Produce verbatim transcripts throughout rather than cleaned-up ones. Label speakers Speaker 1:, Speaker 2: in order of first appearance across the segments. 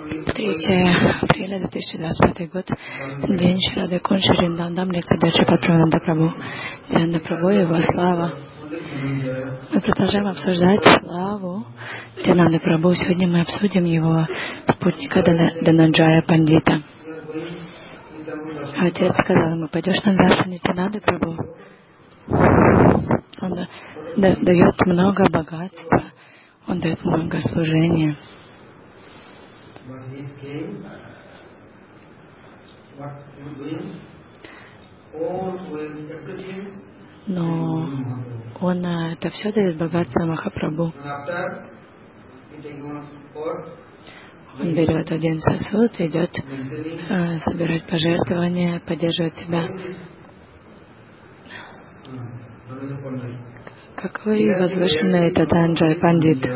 Speaker 1: третьего апреля две тысячи двадцать пятый год, день Шрады Кунж Шриндандам, лекция Даджи Патпрананда Прабху, Дьянда Прабху и его слава. Мы продолжаем обсуждать славу Дьянанды Прабху. Сегодня мы обсудим его спутника Дананджая Пандита. Отец сказал ему: пойдешь на даршан Дьянанды Прабху. Он да, дает много богатства, он дает много служения. Но он это все дает богатство Махапрабху. Он берет один сосуд, идет э, собирать пожертвования, поддерживать себя. Какой возвышенный этот Дананджай Пандит.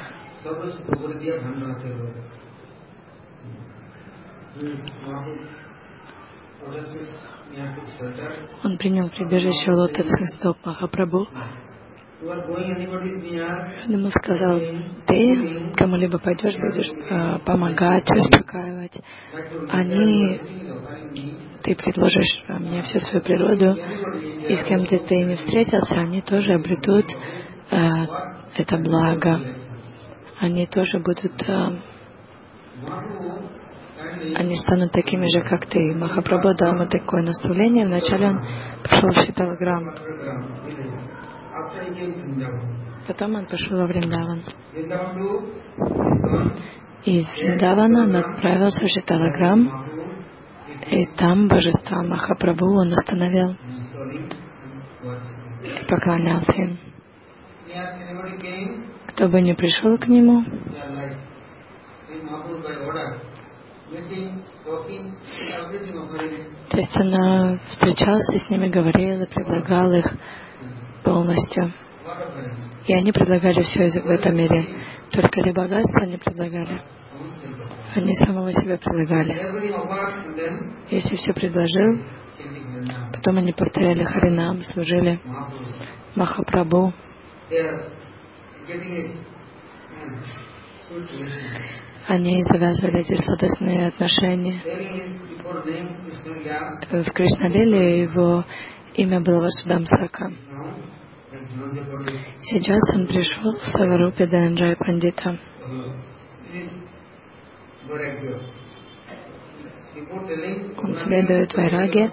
Speaker 1: Он принял прибежище у лотосных стоп Махапрабху. Он ему сказал: ты кому-либо пойдешь, будешь э, помогать, успокаивать. Они, ты предложишь мне всю свою природу, и с кем-то ты не встретился, они тоже обретут э, это благо. Они тоже будут, э, они станут такими же, как ты. Махапрабху дал ему такое наставление. Вначале он пошел в Шиталаграм. Потом он пошел во Вриндаван. И из Вриндавана он отправился в Шиталаграм. И там божества Махапрабху он установил и поклонялся им. Кто бы ни пришел к нему, то есть он встречался с ними, говорил и предлагал их полностью. И они предлагали все в этом мире. Только ли богатство они предлагали? Они самого себя предлагали. Если все предложил, потом они повторяли Харинам, служили Махапрабху. Они завязывали эти сладостные отношения. В Кришналиле его имя было Васудамсака. Сейчас он пришел в Саварупе Дананджая Пандита. Он следует вайраге.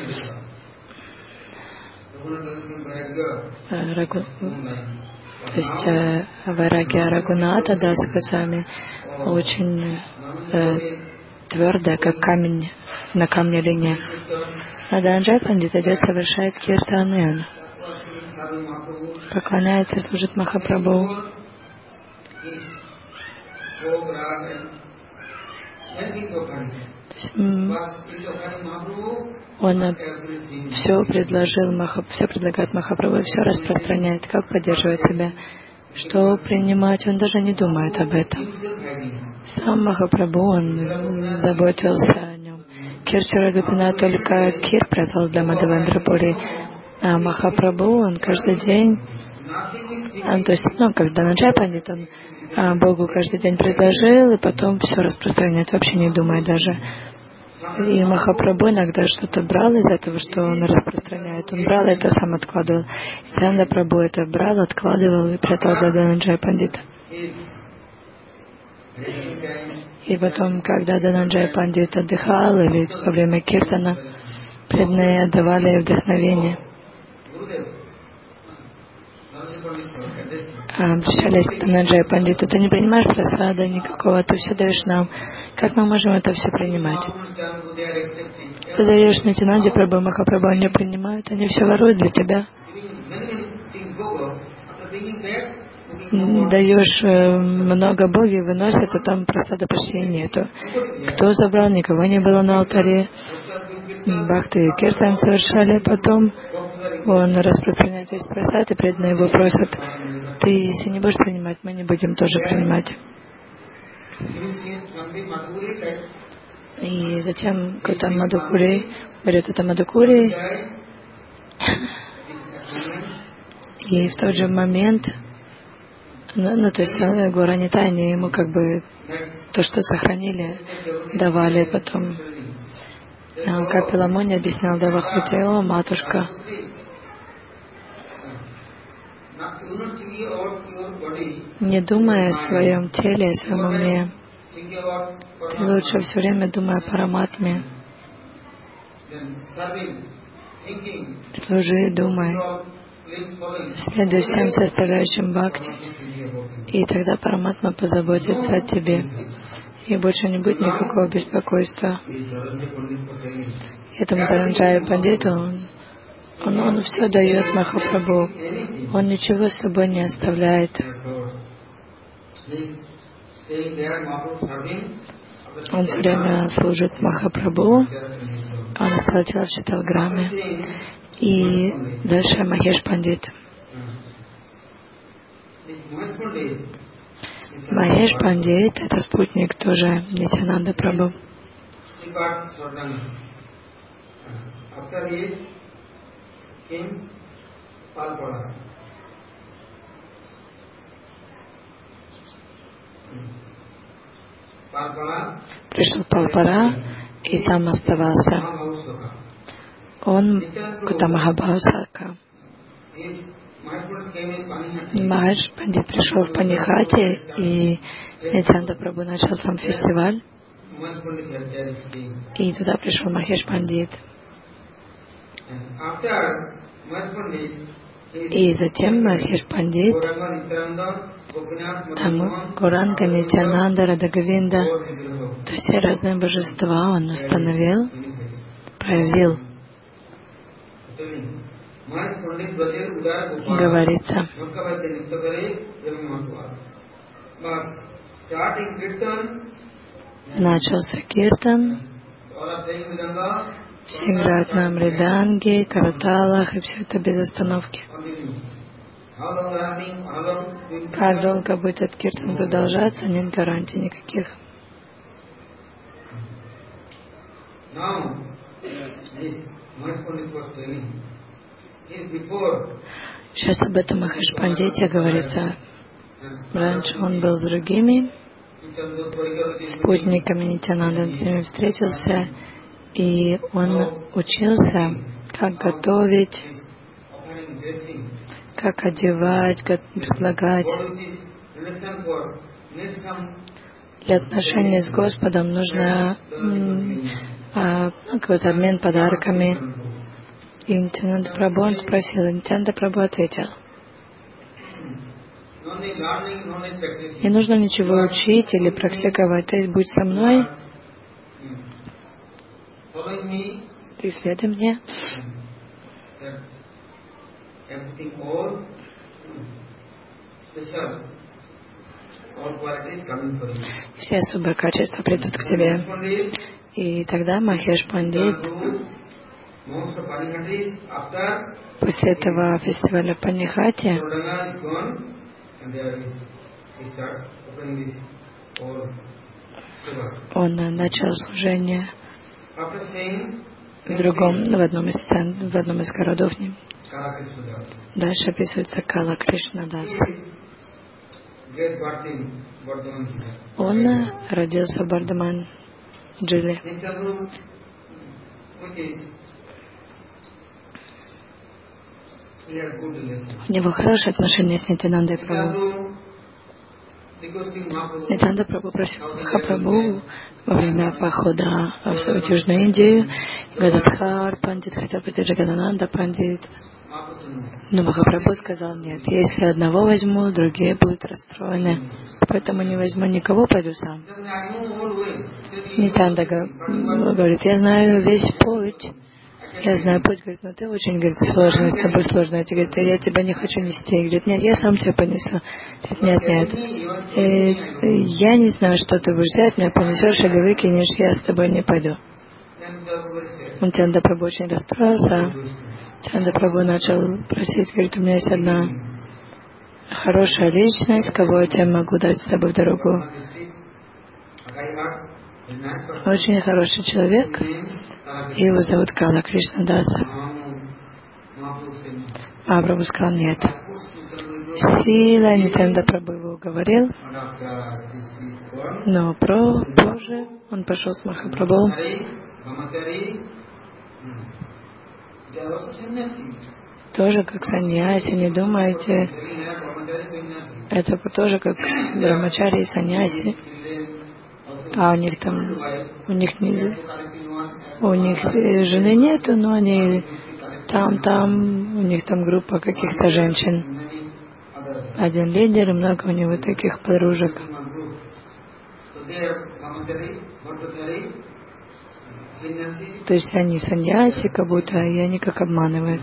Speaker 1: Рагу... То есть э, вайрагия Рагуната Даса Госвами очень э, твердая, как камень на камне линия. А Дананджай Пандит идет, совершает киртаны, поклоняется, служит Махапрабху. То есть, он все предложил, Маха, все предлагает Махапрабху, все распространяет, как поддерживать себя, что принимать, он даже не думает об этом. Сам Махапрабху, он заботился о нем. Кирчара Гопина только кир прятал для Мадхавендра-пури, а Махапрабху, он каждый день, он, то есть, ну, как Дананджай Пандит, он а, Богу каждый день предложил, и потом все распространяет, вообще не думая даже. И Махапрабху иногда что-то брал из этого, что он распространяет. Он брал это, сам откладывал. И Дьянанда Прабху это брал, откладывал и прятал для Дананджая Пандита. И потом, когда Дананджай Пандит отдыхал, или во время киртана, преданные отдавали вдохновение. Обращались к Дананджая Пандиту: ты не принимаешь прасада никакого, ты все даешь нам. Как мы можем это все принимать? Ты даешь Нитянанде Прабху, Махапрабху, они принимают, они все воруют для тебя. Даешь э, много Боги, выносят, а там прасада почти нету. Кто забрал? Никого не было на алтаре. Бхакти и киртан совершали, потом он распространяет весь прасад, и преданные его просят: ты, если не будешь принимать, мы не будем тоже принимать. И затем Гутам Мадхукури берет это Мадхукури, и в тот же момент Ну, ну то есть Гора Нитай, они ему как бы то, что сохранили, давали потом. А, как Пеламони объяснял Девахути: о, матушка, не думая о своем теле, о своем уме, ты лучше все время думай о Параматме. Служи, думай, следуй всем составляющим бхакти, и тогда Параматма позаботится о тебе, и больше не будет никакого беспокойства. Этому Дхаранджая Пандиту, он, он, он все дает Махапрабху, он ничего с собой не оставляет. Он все время служит Махапрабху, он стал делать в Читалграме, и дальше Махеш Пандит. Махеш Пандит — это спутник тоже Нитьянанда Прабху. Пришел Палпара и там оставался. Он Кутамахабхаусака. Махеш Пандит пришел в Панихати, и Нитьянанда Прабху начал там фестиваль. И туда пришел Махеш Пандит. И затем Махеш Пандит, там Гуранга, Нитьянанда, Радха-Говинда, то все разные божества он установил, проявил. Говорится, начался киртан, все играют на мриданге, караталах, и все это без остановки. Как долго будет этот киртан продолжаться, нет гарантий никаких. Сейчас об этом Махеш Пандите говорится. Раньше он был с другими спутниками Нитьянанды, он с ними встретился, и он учился, как готовить, как одевать, как предлагать. Для отношений с Господом нужно а, ну, какой-то обмен подарками. И Нитьянанда Прабху, он спросил, и Нитьянанда Прабху ответил: не нужно ничего учить или практиковать, то есть будь со мной, ты следуй мне. Все особые качества придут к тебе. И тогда Махеш Пандит после этого фестиваля Панихати он начал служение в другом, в одном из цен, в одном из городов. Дальше описывается Кала Кришнадас. Он родился в Бардаман-Джиле. У него хорошие отношения с Нитьянандой Прабху. Нитьянанда Прабху просил Махапрабху во время похода в Южную Индию. Гададхар Пандит хотел пойти, Джагадананда Пандит. Но Махапрабху сказал: нет, если одного возьму, другие будут расстроены. Поэтому не возьму никого, пойду сам. Нитьянанда говорит: я знаю весь путь. Я знаю путь, говорит, но ты очень, говорит, сложный, с тобой сложно. Я говорит, я тебя не хочу нести. Говорит, нет, я сам тебя понесу. Говорит, нет, нет. И я не знаю, что ты будешь делать, меня понесешь или выкинешь, я с тобой не пойду. Нитьянанда Прабху очень расстроился. Нитьянанда Прабху начал просить, говорит, у меня есть одна хорошая личность, кого я тебе могу дать с тобой в дорогу. Очень хороший человек. Его зовут Кала Кришнадас. А Прабху сказал: нет, силой, Нитянанда Прабху его уговорил. Но про, позже он пошел с Махапрабху. Тоже как саньяси, не думайте. Это тоже как брамачари и саньяси. А у них там, у них не, у них жены нету, но они там, там, у них там группа каких-то женщин. Один лидер и много у него таких подружек. То есть они саньяси, как будто, и они как обманывают.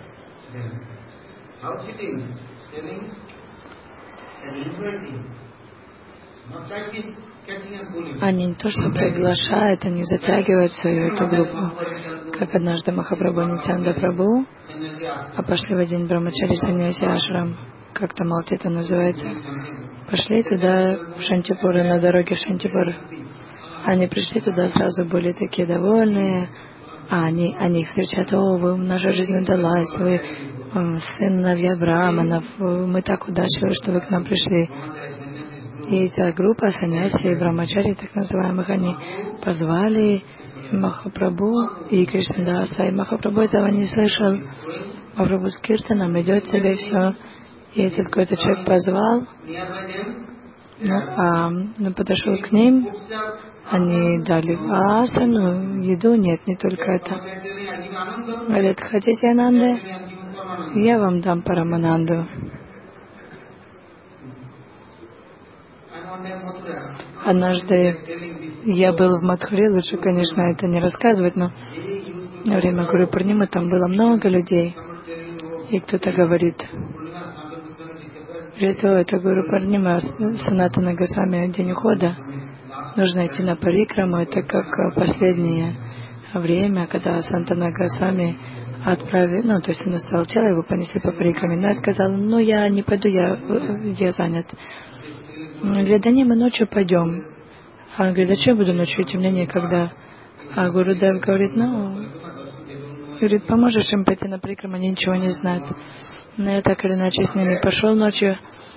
Speaker 1: Они не то что приглашают, они затягивают свою эту группу. Как однажды Махапрабху и Нитянанда Прабху, а пошли в один брамачари саньяси ашрам, как там Алтита называется, пошли туда, в Шантипур, на дороге в Шантипур. Они пришли туда, сразу были такие довольные, а они, они их встречают: о, вы, наша жизнь удалась, вы сыновья браманов, мы так удачливы, что вы к нам пришли. И эта группа саньяси и брамачари, так называемых, они позвали Махапрабху и Кришнадаса, и Махапрабху этого не слышал. Махапрабху с киртаном идет себе все, и этот какой-то человек позвал, ну, а ну, подошел к ним, они дали асану, еду, нет, не только это. Говорят: хотите Ананды? Я вам дам Парамананду. Однажды я был в Мадхуре, лучше, конечно, это не рассказывать, но во время Гуру Пурнимы там было много людей, и кто-то говорит: это, это Гуру Пурнима, Санатана Госвами, день ухода, нужно идти на парикраму, это как последнее время, когда Санатана Госвами отправил, ну, то есть он оставил тело, его понесли по парикраме. Но я сказала: ну, я не пойду, я, я занят. Он говорит: да не, мы ночью пойдем. А он говорит: а что я буду ночью идти, мне некогда. А Гурудев говорит: ну, говорит, поможешь им пойти на парикраму, они ничего не знают. Но я так или иначе с ними пошел ночью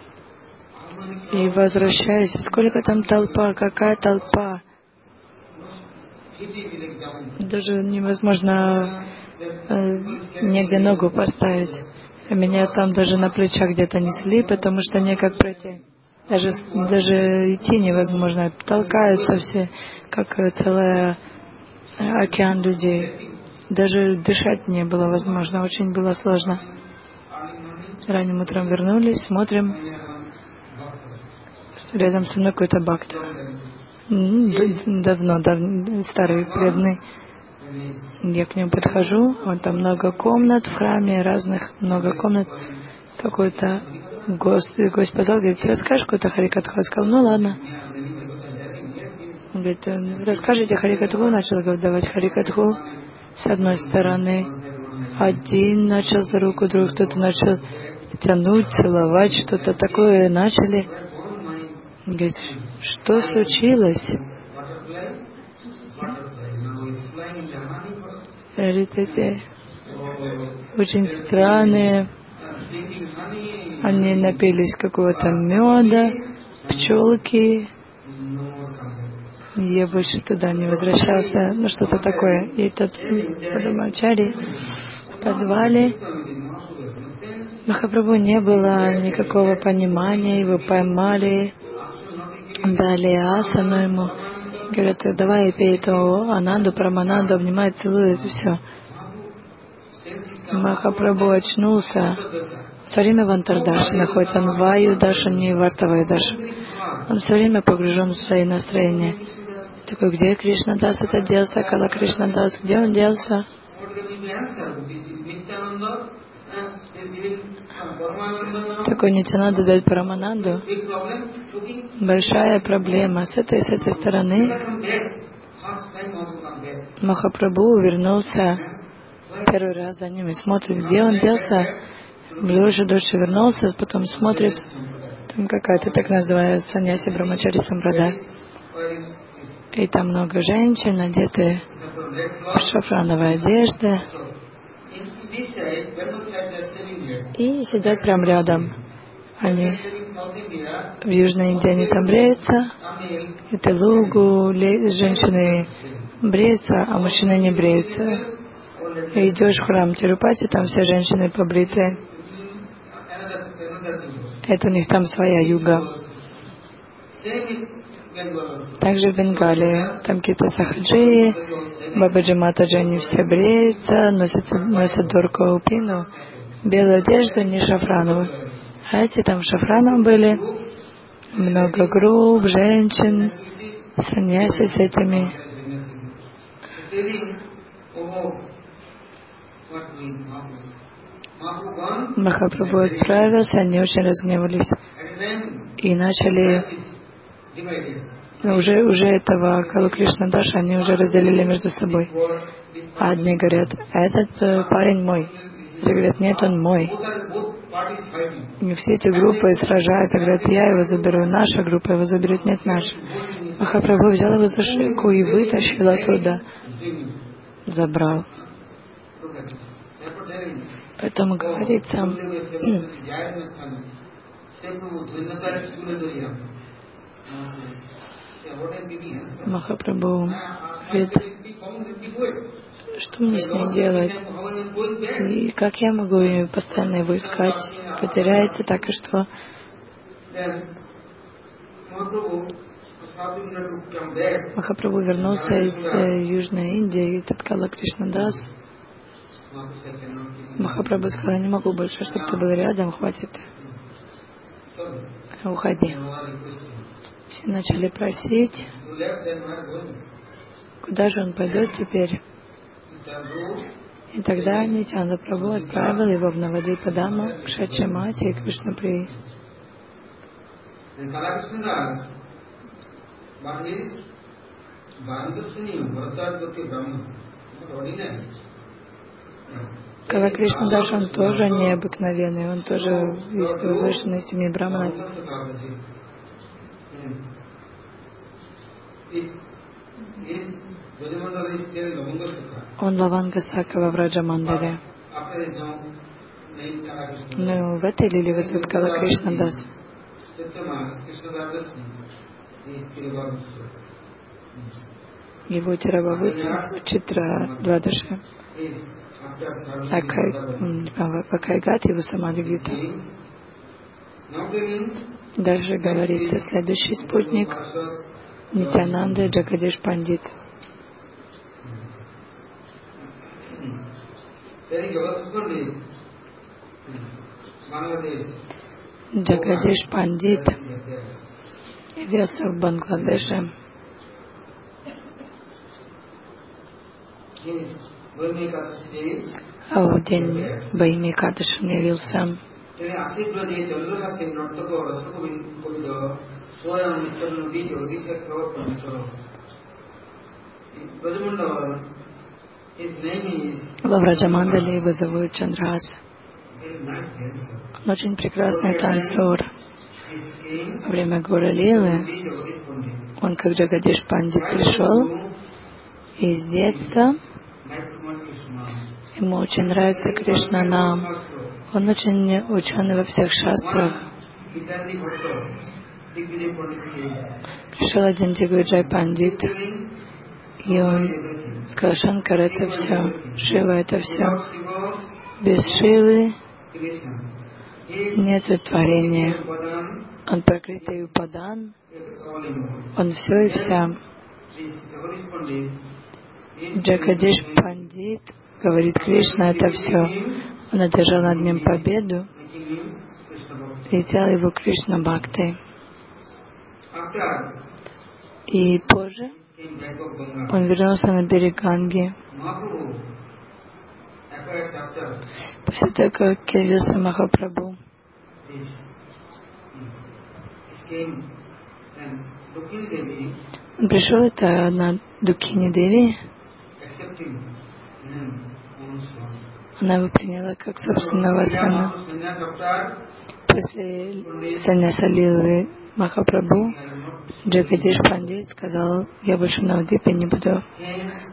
Speaker 1: и возвращаюсь. Сколько там толпа, какая толпа. Даже невозможно э, негде ногу поставить. Меня там даже на плечах где-то несли, потому что некак пройти. Даже, даже идти невозможно. Толкаются все, как целый океан людей. Даже дышать не было возможно. Очень было сложно. Ранним утром вернулись, смотрим. Рядом со мной какой-то бхакта. Давно, давно, старый, преданный. Я к нему подхожу, он там много комнат в храме, разных, много комнат. Какой-то гость, гость позвал, говорит: ты расскажешь какой-то Харикатху? Я сказал: ну ладно. Он говорит: расскажите Харикатху. Начал давать Харикатху. С одной стороны, один начал за руку, другой, кто-то начал тянуть, целовать, что-то такое начали. Говорит: что случилось? Говорит: эти очень странные. Они напились какого-то меда, пчелки. Я больше туда не возвращался. Ну, что-то такое. И этот Падамачари позвали. Махапрабху не было никакого понимания, его поймали, дали асану ему. Говорят: давай пей эту Ананду, Парамананду, обнимает, целует, и все. Махапрабху очнулся. Все время в антардаше находится. Он в ваю даша, не в артавай даша. Он все время погружен в свои настроения. Такой: где Кришнадас это делся? Кала Кришнадас, где он делся? Такой Нитянанда дает Парамананду. Большая проблема. С этой, с этой стороны Махапрабху вернулся первый раз за ним и смотрит, где он делся. Дольше, дольше вернулся, потом смотрит, там какая-то так называемая саньяси Брамачари Сампрадай. И там много женщин, одеты в шафрановые одежды. И сидят прямо рядом. Они в Южной Индии они там бреются, и Телугу женщины бреются, а мужчины не бреются. И идешь в храм Тирупати, там все женщины побритые. Это у них там своя юга. Также в Бенгалии, там какие-то сахаджи, Бабаджи Матаджи, они все бреются, носят, носят дурку пину, белую одежду, не шафрановую. А эти там шафраном были, много групп, женщин, саньяси с этими. Махапрабху отправился, они очень разгневались и начали, ну, уже, уже этого Калу Кришнадаша они уже разделили между собой. Одни говорят, этот э, парень мой. Другие говорят, нет, он мой. И все эти группы сражаются, говорят, я его заберу, наша группа его заберет, нет, наша. Махапрабху взял его за шейку и вытащил оттуда, забрал. Поэтому говорится, Махапрабху говорит, что мне с ней делать? И как я могу постоянно его искать? Потеряется так и что? Махапрабху вернулся из э, Южной Индии, и Таткала Кришнадас. Махапрабху сказал, я не могу больше, чтобы ты был рядом, хватит. Уходи. Все начали просить, куда же он пойдет теперь. И тогда Нитьянанда Прабху отправил его в Навадвипадаму к Шачимати и Кришнаприи. Кала Кришнадаш, он тоже необыкновенный, он тоже из возвышенной семьи Брахманов. Он Лаванга Сакава в Раджамандале. Но в этой лиле высот Кала Кришнадас. Его Тирабхавути Читра Двадаши. Акайгат, его Самадхигита. Дальше говорится следующий спутник Нитьянанда Джагадиш Пандит. Джагадиш Пандит явился в Бангладеше. А в день Байми Кадыш он явился. Во Враджамандале его зовут Чандрас. Он очень прекрасный танцор. Во время Гора Лилы он, как Джагадиш Пандит, пришел, и с детства ему очень нравится Кришна Нам. Он очень ученый во всех шастрах. Пришел один Дигвиджай Пандит, и он сказал, Шанкар — это все, Шива — это все. Без Шивы нет творения. Он Пракрити Упадан, он все и вся. Джагадиш Пандит говорит, Кришна — это все. Он одержал над ним победу и сделал его Кришна Бхактой. И позже он вернулся на берег Ганги. После того, как явился Махапрабху, он пришел, это на Дукхини Деви. Она его приняла как собственного сына. После саньяса Лилы Махапрабху Джагадиш Пандит сказал, я больше на Навадвипе не буду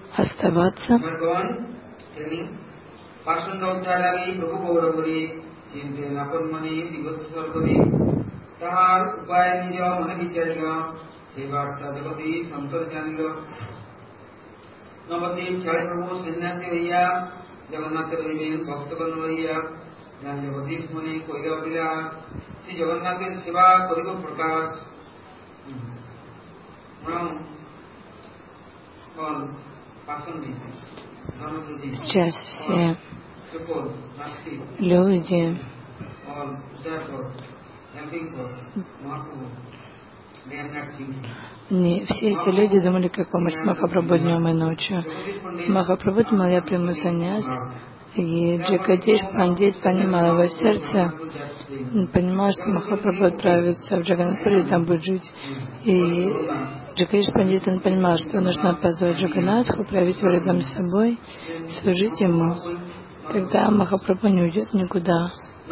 Speaker 1: оставаться. Сейчас все люди, не, все эти люди думали, как помочь Махапрабху днем и ночью. Махапрабху думал, я приму саньяс, и Джагадиш Пандит понимал его сердце, он понимал, что Махапрабху отправится в Джаганнатхпури, там будет жить. И Джагадиш Пандит, он понимал, что нужно позвать Джаганнатху, править его рядом с собой, служить ему. Тогда Махапрабху не уйдет никуда.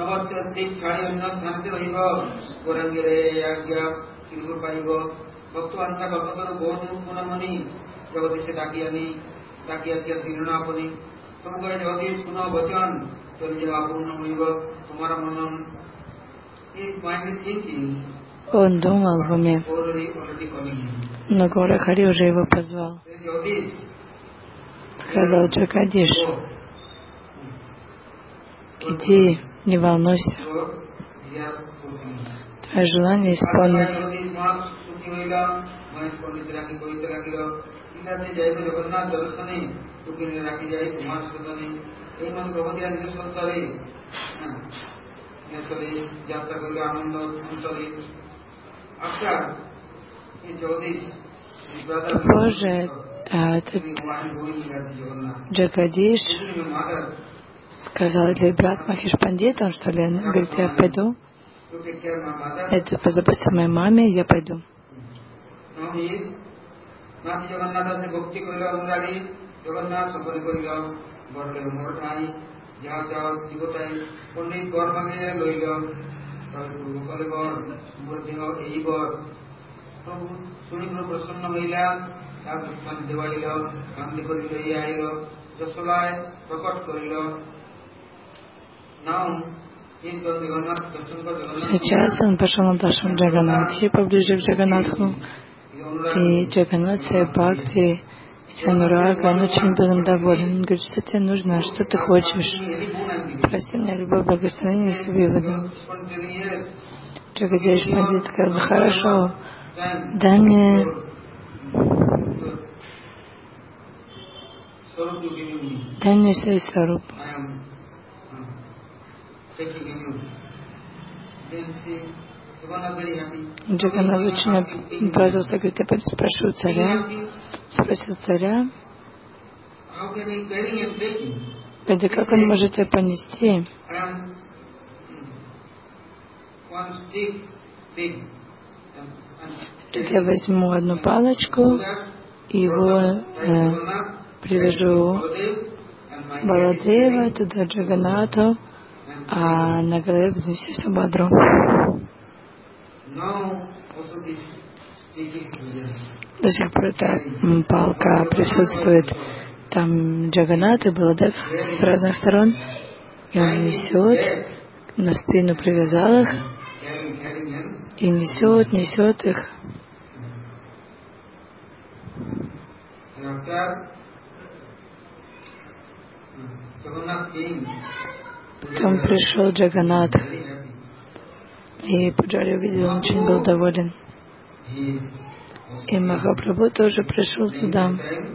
Speaker 1: Он думал в уме, но Гора Хари уже его позвал. Сказал: Джагадиш, иди, не волнуйся, твое желание исполнится. Позже этот Джагадиш сказал: для брат Махиш Пандит, он что ли, он говорит: я пойду, это позаботься о моей маме, я пойду. Сейчас он пошел на Дашам Джаганнатхи, поближе к Джаганнатху, и Джаганнат Бхакти Санурага, он очень был им доволен. Он говорит: что тебе нужно, что ты хочешь? Прости меня, любовь, благословение тебе выдам. Джагадиш Пандит сказал: хорошо, дай мне дай мне свой сварупу. Джаганнат очень обрадовался, говорит: я пойду спрошу царя. Спросил царя: это как он может тебя понести? Я возьму одну палочку, его э, привяжу Баладева, туда Джаганнату, а на голове буду нести Субхадру. До сих пор эта палка присутствует. Там Джаганнат и Баладев с разных сторон, и он несет, на спину привязал их, и несет, несет их. Потом пришел Джаганнат, и Пуджари увидел, он очень был доволен. И Махапрабху тоже пришел туда,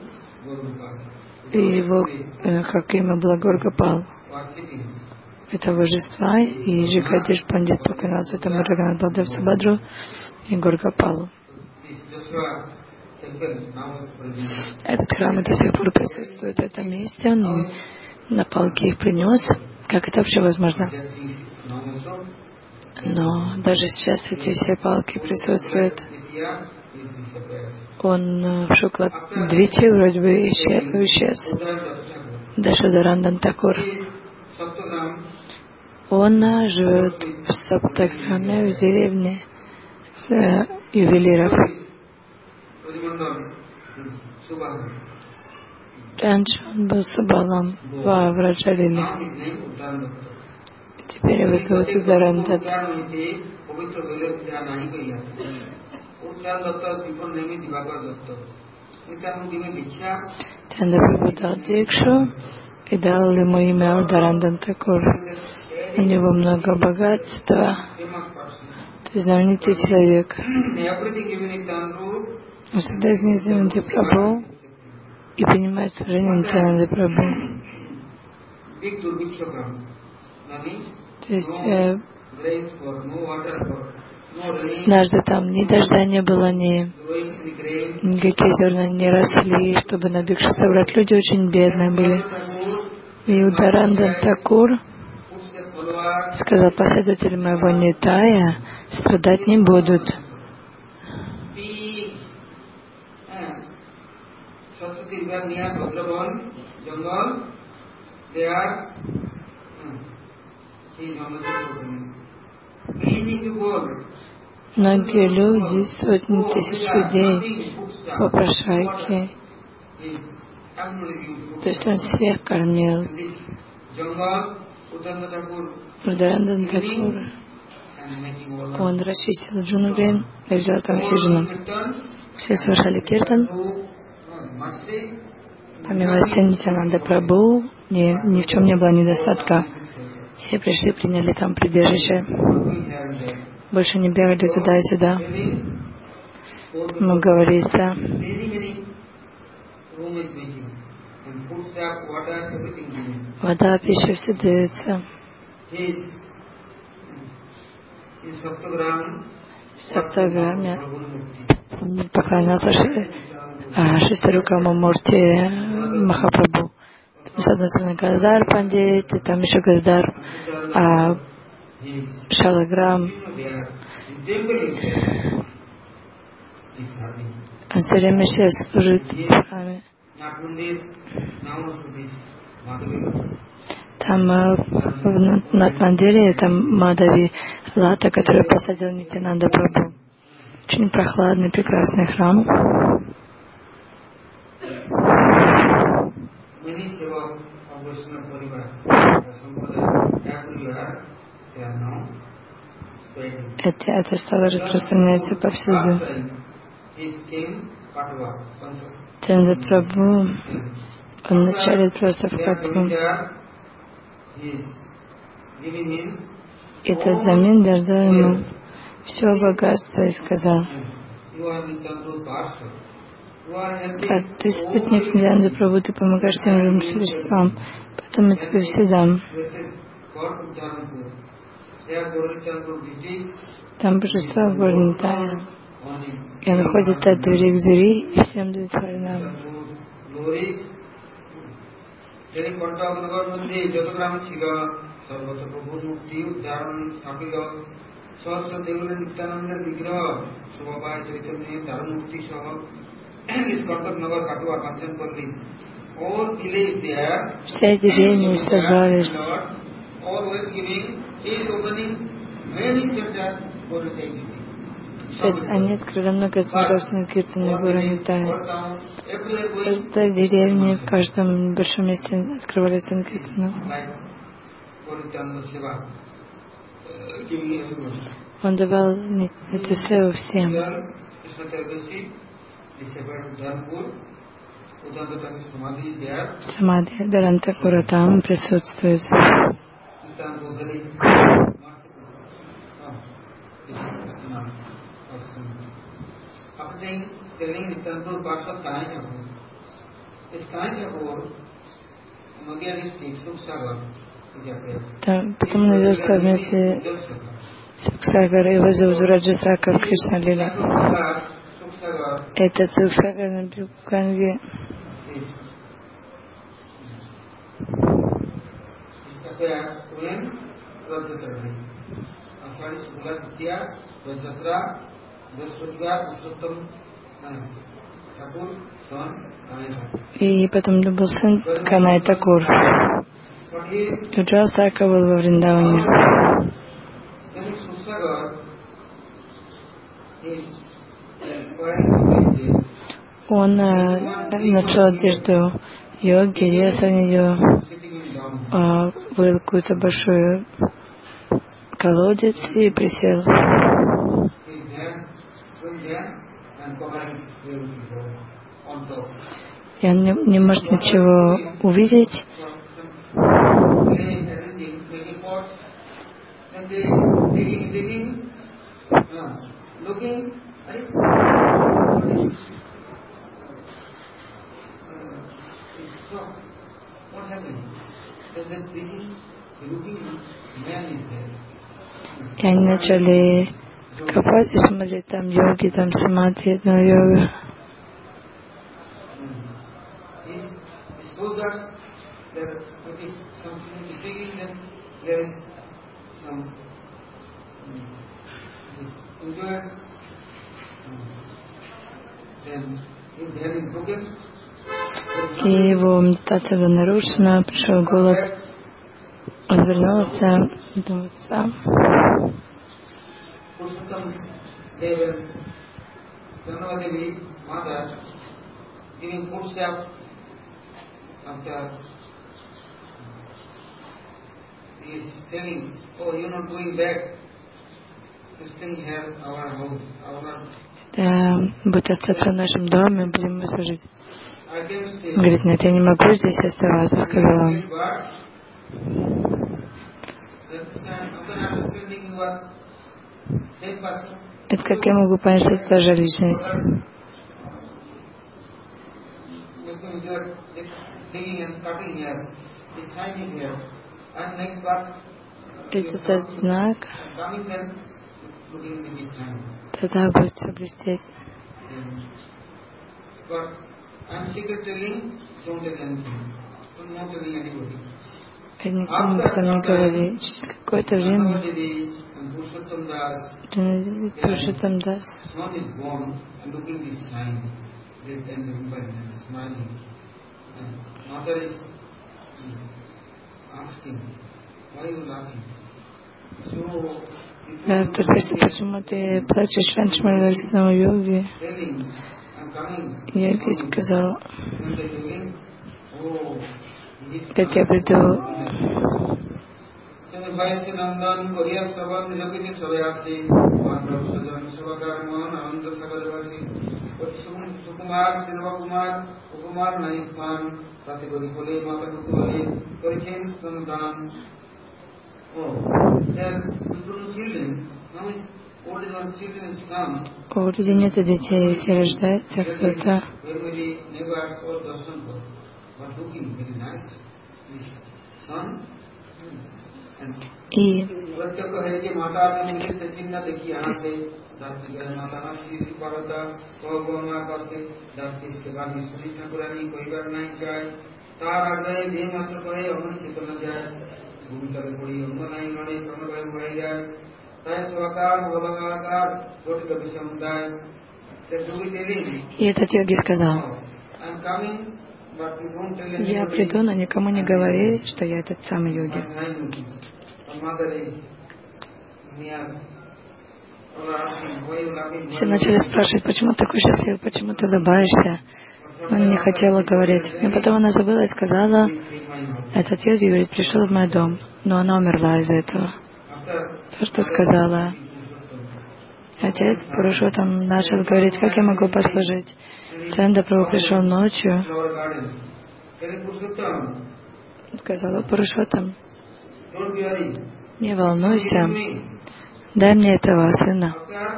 Speaker 1: и его, как имя было, Горгопал. Это божества, и Джагадиш Пандит поклонялся этому Джаганнат Баладев Субхадру и Горгопалу. Этот храм до сих пор присутствует в этом месте, он на палке их принес. Как это вообще возможно? Но даже сейчас эти все палки присутствуют. Он в Шукла Двити вроде бы исчез. Дашадарандан Такур. Он живет в Саптаграме, в деревне с ювелиров. Раньше он был Субалом в Враджалиле. Теперь его зовут Ударандат. Тандапрабху дал дикшу и дал ему имя Ударандан Такур. У него много богатства. Ты знаменитый человек. Он всегда из Нитьянанды Прабху и принимает служение Нитьянанды Прабху. То есть э, однажды там ни дождя не было, ни никакие зерна не росли, чтобы на бикшу собрать. Люди очень бедные были. И Ударандан Такур сказал: последователи моего Нитая страдать не будут. Многие люди, сотни тысяч людей, попрошайки. То есть он всех кормил. Ударандан Такур, он расчистил Джунуврин и взял там хижину. Все совершали киртан. По милости Нитьянанды Прабху ни, ни в чем не было недостатка. Все пришли, приняли там прибежище. Больше не бегали туда и сюда. Ему говорится: вода, пища, все дается. В Саптаграме он поклонялся шестирукому Мурти Махапрабху. С одной стороны Газдар Пандит, и там еще Газдар а Шалаграм. Он все время сейчас служит в храме. Там в Натмандире, там Мадави Лата, который посадил Нитьянанда Прабху. Очень прохладный, прекрасный храм. Это, это стало распространяться повсюду. Нитьянанда Прабху, он вначале просто в Катву. Этот Заминдар дал ему все богатство и сказал: как ты спутник Нитьянанды Прабху, ты помогаешь тем живым существам, поэтому я тебе все дам. Там божество в городе Нитая, и он ходит от двери к двери, и всем дает варинам. Все деревни собрались. То есть они открыли много Санкарсана Киртана Гора Нитая. В каждой деревне, в каждом большом месте открывали Санкиртану. Он давал эту севу всем. Самадхи Ударандан Такура там присутствует. Там, потом навелся вместе Суксагар, его зовут Раджасака в Кришна Лиле. Это Суксагар на берегу Ганги. И потом был сын Канай Такур. Раджасака был во Вриндаване. Он э, нашел одежду йоги, резал ее, э, вырыл какую-то большую колодец и присел. И он не, не может ничего увидеть. И они начали копать и смотреть, там йоги, там самадхи, но йога. И его медитация была нарушена, пришел голод, он вернулся, думает сам. Да, будь остаться в нашем доме, будем мы служить. Говорит, нет, я не могу здесь оставаться, сказал он. Это как я могу понять, что это тоже личность? Этот знак, тогда будет все блестеть. Я никому об этом не говори. Через какое-то время Пурушоттам Дас Да, кто спросит, почему ты плачешь, раньше мы говорили на йоге. Йоги сказал, как я приду. У людей нет детей, если рождается кто-то. И И этот йоги сказал, я приду, но никому не говори, что я этот самый йоги. Все начали спрашивать, почему ты такой счастливый, почему ты улыбаешься. Он не хотела говорить. И потом она забыла и сказала, этот йоги, говорит, пришел в мой дом, но она умерла из-за этого. То, что сказала. Отец Пурушоттам начал говорить, как я могу послужить. Цанда Прабху пришел ночью. Сказала Пурушоттам, не волнуйся, дай мне этого сына.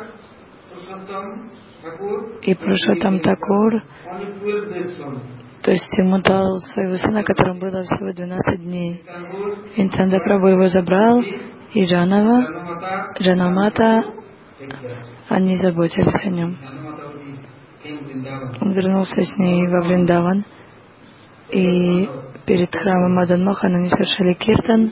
Speaker 1: И Пурушоттам Такур, то есть ему дал своего сына, которому было всего двенадцать дней. И Цанда Прабху его забрал, и Джанава, Джанамата, они заботились о нем. Он вернулся с ней во Вриндаван, и перед храмом Мадан Мохан они совершали киртан.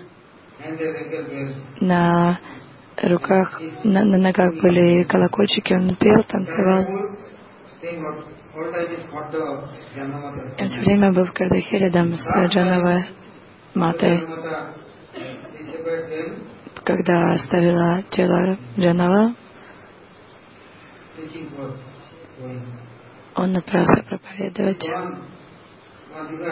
Speaker 1: На руках, на, на ногах были колокольчики, он пел, танцевал. Он все время был в Кардахе рядом с Джанавой Матой. Когда оставила тело Джанава, он отправился проповедовать.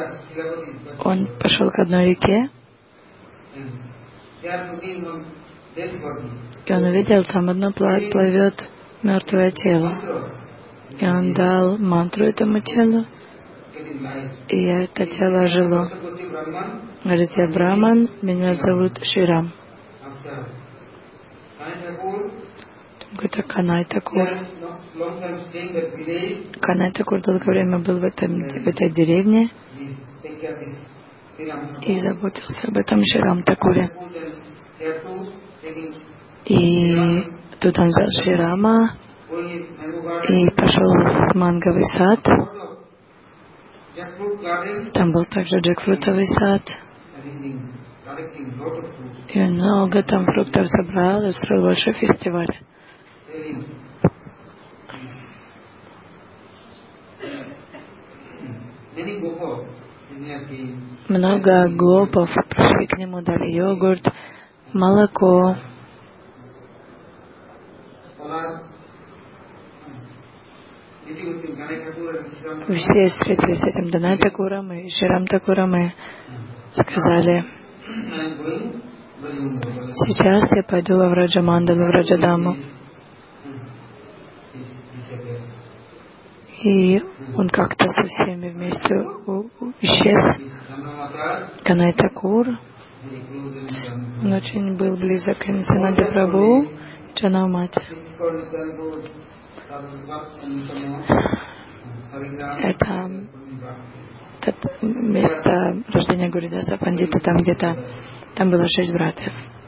Speaker 1: Он пошел к одной реке, И он увидел, там одно плывет мертвое тело. И он дал мантру этому телу, и это тело ожило. Говорит, я Браман, меня зовут Шрирам. Говорит, а Канай Такур. Канай Такур долгое время был в, этом, в этой деревне и заботился об этом Шрирам Такуре. И тут он взял Шрирама и пошел в манговый сад. Там был также джекфрутовый сад. И он много там фруктов собрал и устроил большой фестиваль. Много гопов пришли к нему, дали йогурт, молоко. Все встретились с этим Данай Такуром и Шрирам Такуром и сказали: сейчас я пойду во Враджамандалу, в Раджадаму. И он как-то со всеми вместе исчез. Канай Такур, он очень был близок к Нитьянанде Прабху, Джанамати. Это, это место рождения Гуридаса Пандита, там где-то, там было шесть братьев.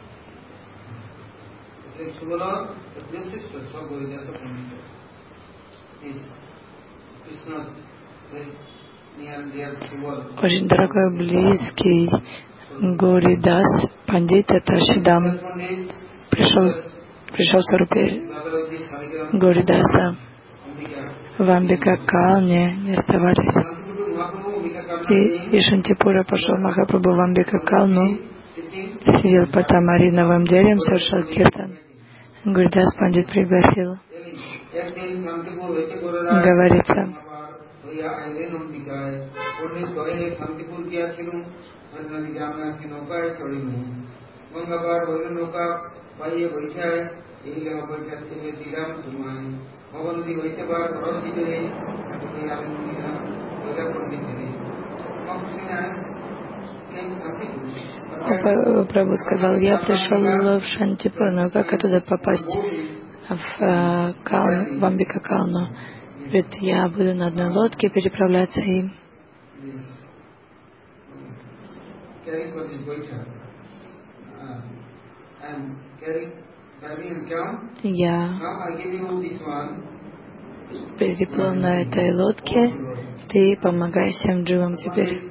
Speaker 1: Очень дорогой, близкий Гуридас Пандит, это Шидам, пришел, пришел с рукой Гуридаса в Амбика-Калне, не оставались. И, и Шантипура пошел Махапрабху в Амбика-Калну, сидел под тамариновым деревом, совершал киртан. Гуридас Пандит пригласил. Говорится, Прабху сказал, я пришел в Шантипур, но как оттуда попасть в, э, Кал, в Амбика-Калну? Говорит, я буду на одной лодке переправляться им. Я переплыл на этой лодке, ты помогаешь всем дживам теперь.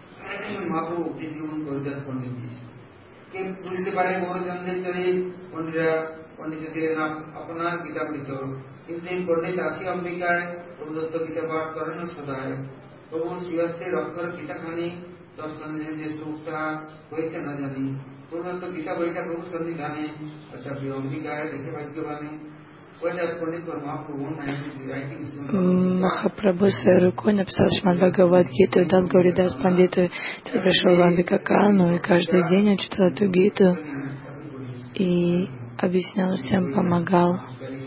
Speaker 1: Махапрабху своей рукой написал Шримад Бхагавад-гиту и дал Гуридас Пандиту. Тот пришел в Амбика-Калну и каждый день он читал эту гиту и объяснял всем, помогал.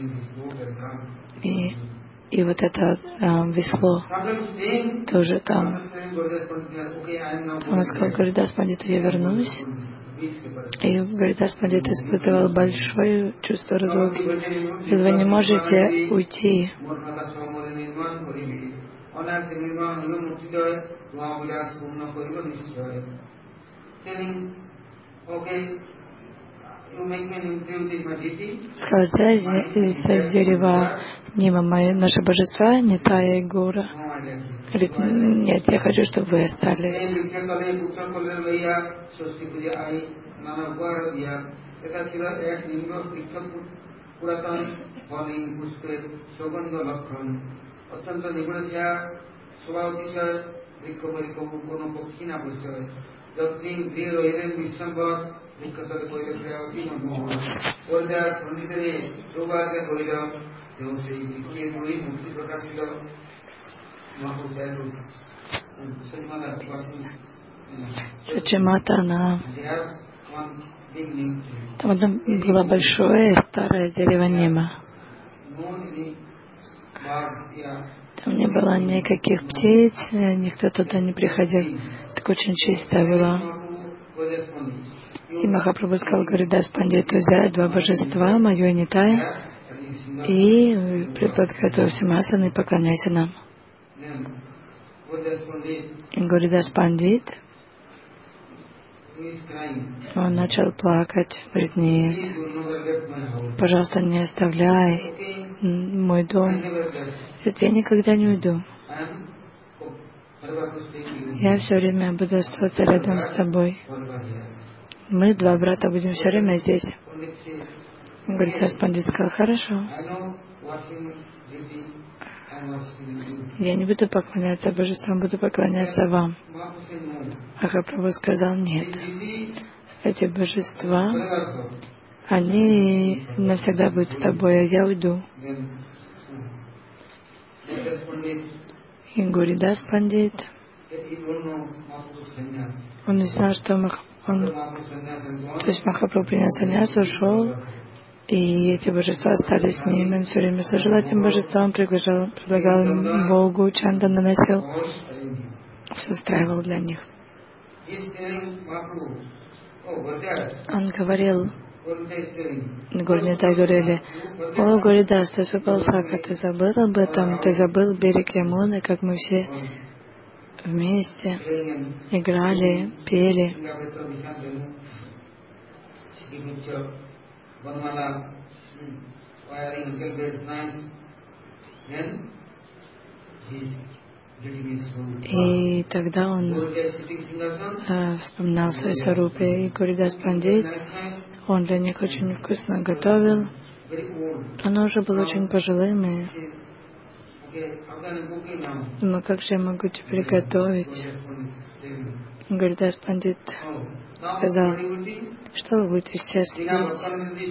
Speaker 1: И, и вот это а, весло тоже там. Он сказал Гуридас Пандиту, я вернусь. И Гуридас Пандит испытывал большое чувство разлуки. Вы не можете уйти. Сказал, из дерева Нима наше божество, не Тая и Гора. Говорит, нет, я хочу, чтобы вы остались. Сачимата, она Там одно было большое старое дерево Нима. Там не было никаких птиц, никто туда не приходил. Так очень чисто было. И Махапрабху сказал Гаридас Пандиту взять два божества, мое и Нитая, и подготовь симасану и поклоняйся нам. И Гаридас Пандит, он начал плакать, говорит, нет, пожалуйста, не оставляй мой дом. Говорит, я никогда не уйду. Я все время буду оставаться рядом с тобой. Мы, два брата, будем все время здесь. Гаридас Пандит сказал, хорошо. Я не буду поклоняться божествам, буду поклоняться вам. Махапрабху сказал, нет. Эти божества, они навсегда будут с тобой, а я уйду. И Гаридас Пандит, он не знал, что Мах... он... То есть Махапрабху принял саньяс, ушел, и эти божества остались с ним. Он все время служил этим божествам, предлагал, предлагал им Богу, чандан наносил, все устраивал для них. Он говорил, Гурнитай говорили, о, Гаридас, ты Супалсака, ты забыл об этом, ты забыл берег Ямуны, как мы все вместе играли, пели. И тогда он э, вспоминал свои сарупы, и Гаридас Пандит, он для них очень вкусно готовил. Он уже был очень пожилым, и думаю, как же я могу теперь готовить? Гаридас Пандит сказал, что вы будете сейчас есть?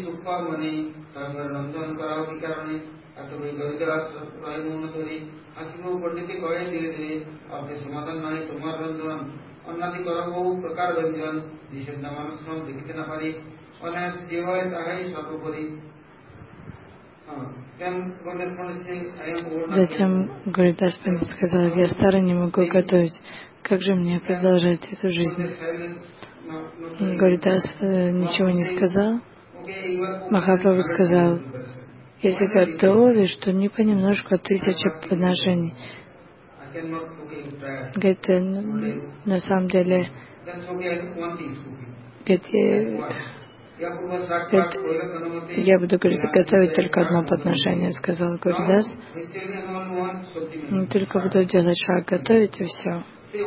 Speaker 1: Затем Гаридас Пандит сказал, я старый, не могу готовить. Как же мне продолжать эту жизнь? Гаридас э, ничего не сказал. Махапрабху сказал, если готовишь, то не понемножку, а тысяча подношений. Говорит, ну, на самом деле, говорит, говорит, я буду, говорит, готовить только одно подношение, сказал Гаридас. Только буду делать шаг, готовить и все.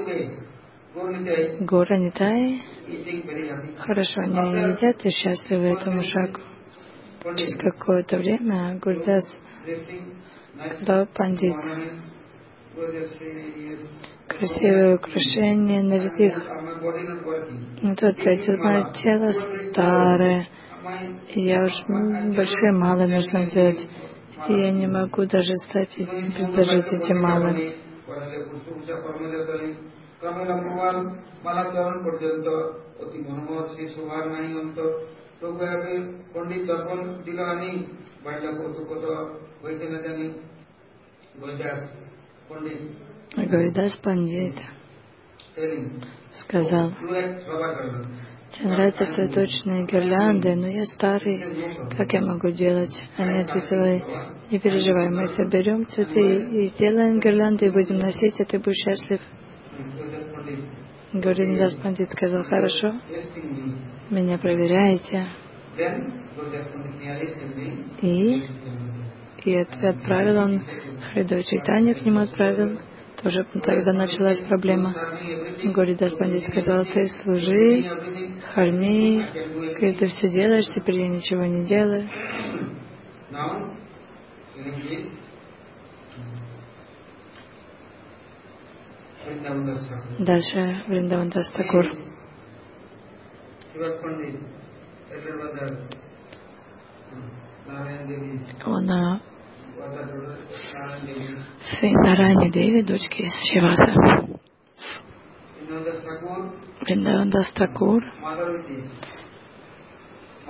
Speaker 1: Гора Нитай, хорошо, они едят и счастливы этому шагу. Через какое-то время Гаридас сказал, Пандит, красивые украшения, наряди их. Тут эти мое тело старое, и я уж большие малы нужно делать, и я не могу даже стать предложить эти малы. Гаридас Пандит сказал, тебе нравятся цветочные гирлянды, но я старый, как я могу делать? Они ответили, не переживай, мы соберем цветы и сделаем гирлянды, и будем носить, и ты будешь счастлив. Гаридас Пандит сказал, хорошо, меня проверяете. И, и отправил он Хридой Чайтанью, к нему отправил. Тоже тогда началась проблема. Гаридас Пандит сказал, ты служи, харми, ты все делаешь, теперь я ничего не делаю. Дальше Вриндаван Дас Такур. Он сын Нарайани Деви, дочки Шиваса. Вриндаван Дас Такур,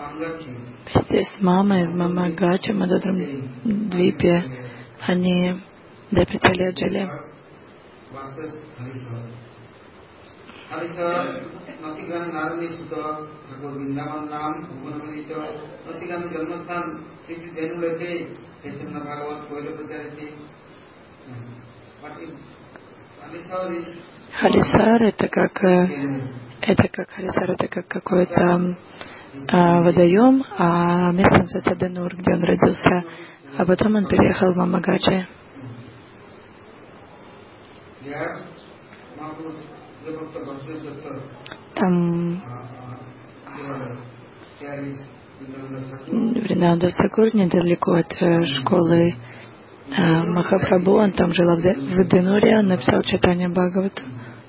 Speaker 1: вместе с мамой в Мамагаче, Мадодрам Двипе, они до пяти лет жили. Харисар это как это как Харисар это как какой-то а, водоем, а место называется Денур, где он родился, а потом он переехал в Мамагаче. Там Вриндаван Тхакур недалеко от школы а, Махапрабху, он там жил в Денуре, он написал Чайтанья Бхагавату.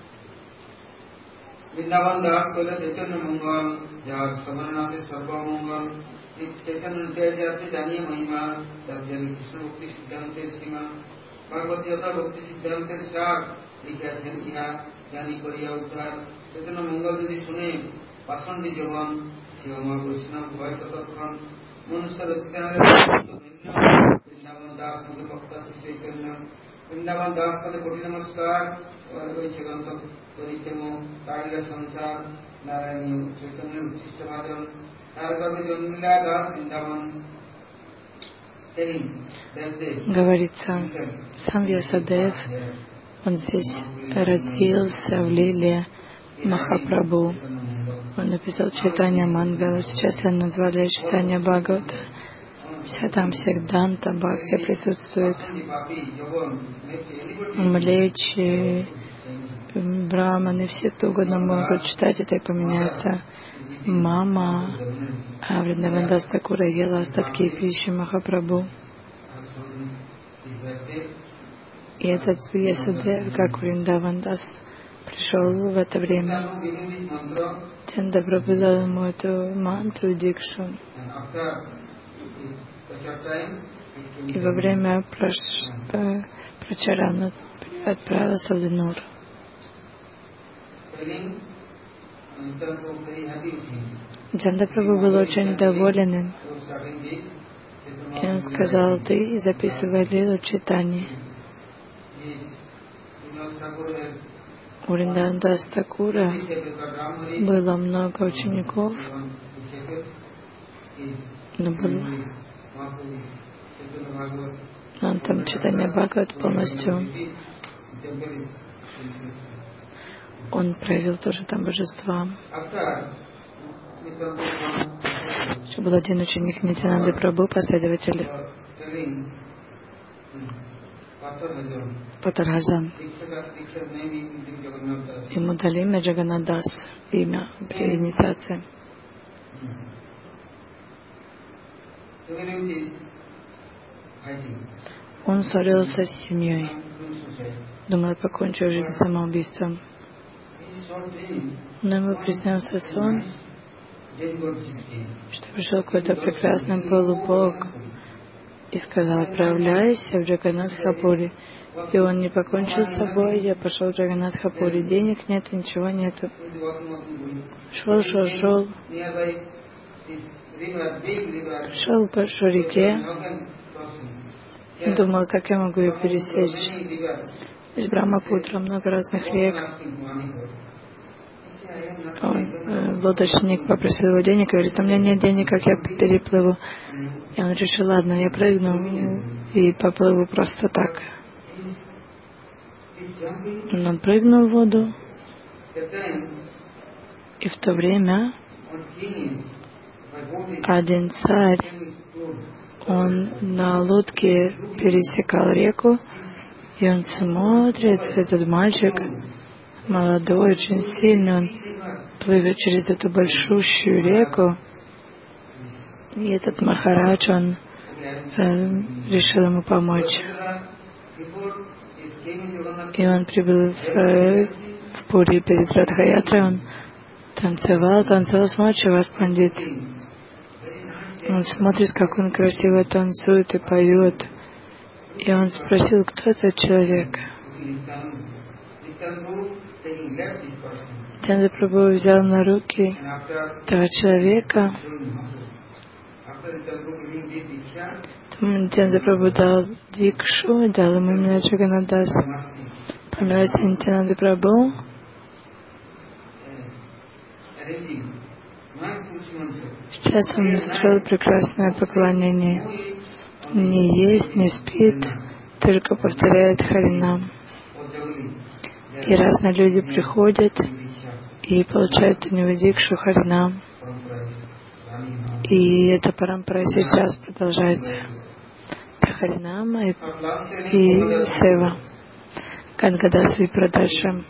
Speaker 1: Вриндаван Дас Кола Чайтанья Мангал, Яр Саманасе Сарва Мангал, Чайтанья Нитяя Janiya Mahima, Tajani Krishna Bhakti Siddhante Sima, Bhagavati Yatha Bhakti Siddhante Sar, Likhasen Iha, Jani Koriya Uddhar, Chайтанья Mangala যদি শুনে পাষাণ্ডী জীবন শিবমা বৈষ্ণব ভয় ততক্ষণ মনুষ্যের অত্যাচারে ধন্য বৃন্দাবন দাস মধ্যে বক্তা শ্রী চৈতন্য বৃন্দাবন দাস পদে কোটি নমস্কার হয়েছে গ্রন্থ তরিতেম তারিলা সংসার নারায়ণী চৈতন্যের উচ্ছিষ্ট ভাজন তার গর্ভে জন্মিলা দাস বৃন্দাবন. Говорится, сам Вьясадев, он здесь родился в лиле Махапрабху. Он написал Чайтанья Мангала, сейчас его назвали Чайтанья Бхагавата. Вся там Сигдханта Бхакти присутствует. Млечи, браманы, все кто угодно могут читать, это и поменяется. Мама Вриндаван Дас Тхакура ела остатки пищи Махапрабху. И этот Вьясадев, как Вриндаван Дас, пришел в это время. Тенда Прабху дал ему эту мантру Дикшу. И во время Прачарана отправился в Денур. Чанда Прабху был очень доволен им. И он сказал: ты записывай лилу Чайтаньи. У Вриндавана Даса Тхакура было много учеников, но был он там Чайтанья Бхагават полностью. Он проявил тоже там божества. Еще был один ученик Нитьянанды Прабху, последователь Патархаджан. Ему дали имя Джаганнадас, имя при инициации. Он ссорился с семьей, думал покончить жизнь самоубийством. Но ему приснился сон, что пришел какой-то прекрасный полубог и сказал: отправляйся в Джаганнатхапури. И он не покончил с собой, я пошел в Джаганнатхапури. Денег нет, ничего нету. Шел, шел, шел. Шел по большой реке. Думал, как я могу ее пересечь. Здесь Брахмапутра, много разных рек. Он, э, лодочник попросил его денег, говорит: у меня нет денег, как я переплыву. И он решил: ладно, я прыгну и поплыву просто так. Он прыгнул в воду, и в то время один царь, он на лодке пересекал реку, и он смотрит, этот мальчик, молодой, очень сильный, он плывет через эту большущую реку, и этот Махарадж, он э, решил ему помочь. И он прибыл в, э, в Пури перед Радхаятрой, он танцевал, танцевал, смотрит, вас пандит. Он смотрит, как он красиво танцует и поет. И он спросил: кто этот человек? Чанда Прабху взял на руки этого человека Нитьянанда Прабху дал дикшу, дал ему имя Джаганнадас. По милости Нитьянанды Прабху сейчас он устроил прекрасное поклонение. Не ест, не спит, только повторяет Харинам. И разные люди приходят и получают у него дикшу Харинам. И эта парампара сейчас продолжается. Харинама и, и Сева. Ганgadас Випрадашам.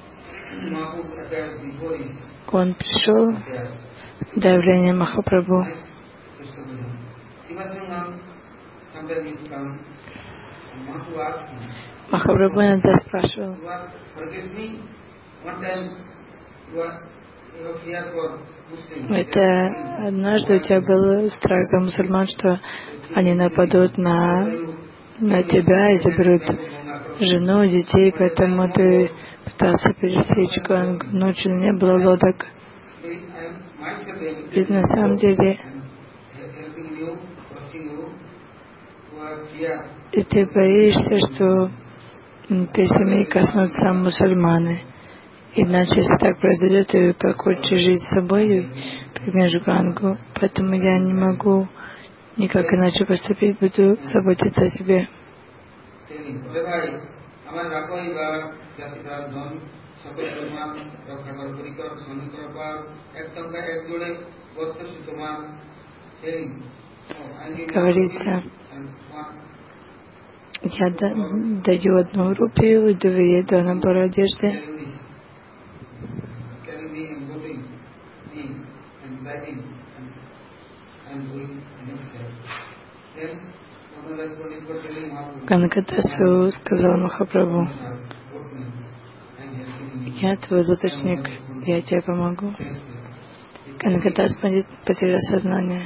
Speaker 1: Он пришел до явления Махапрабху. Махапрабху иногда спрашивал: это однажды у тебя был страх за мусульман, что они нападут на, на тебя и заберут жену, детей, поэтому ты пытался пересечь Гангу. Ночью не было лодок. Ведь на самом деле и ты боишься, что ты семьи коснутся мусульманы. Иначе, если так произойдет, ты покончишь жизнь с собой и прыгнешь в Гангу. Поэтому я не могу никак иначе поступить, буду заботиться о тебе. Говорится, я даю одну рупию, две два набора одежды. Ганgadасу сказал Махапрабху: я твой лодочник, я тебе помогу. Ганgadас потерял сознание.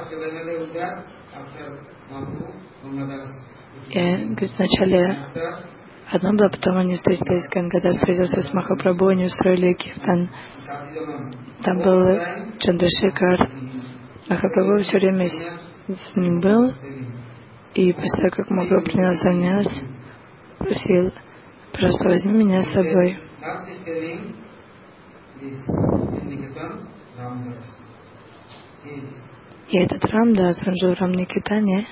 Speaker 1: И, говорит, вначале одно было, потом они встретились, Ганgadас встретился с Махапрабху, они устроили киртан. Там был Чандрашекар. Махапрабху все время с, с ним был, и после того, как Махапрабху принял саньяс, просил: просто возьми меня с собой. И этот Рамдас, он жил в Рамникитане.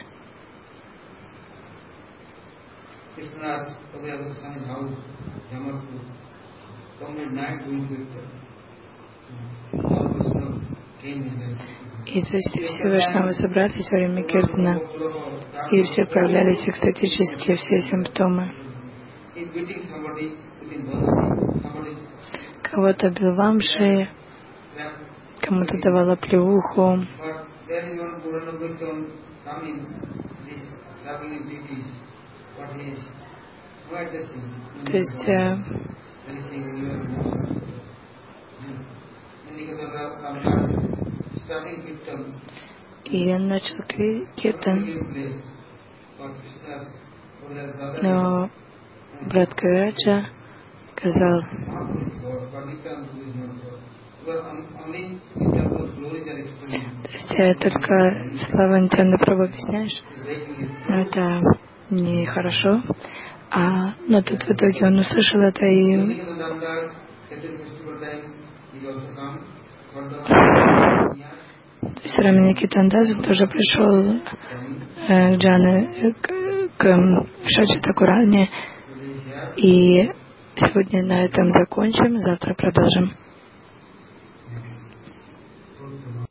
Speaker 1: И то есть все вайшнавы собрались во время киртана, и все проявлялись экстатические все симптомы. Кого-то бил вамши, кому-то давала плевуху. То есть э, и он начал киртан, но брат Кавираджа сказал: то есть я только слава Нитьянанды Прабху объясняешь, но это нехорошо. А, но тут в итоге он услышал это и то есть Раманикитандас тоже пришел э, Джаны, к, к Шачи Такуране. И сегодня на этом закончим, завтра продолжим.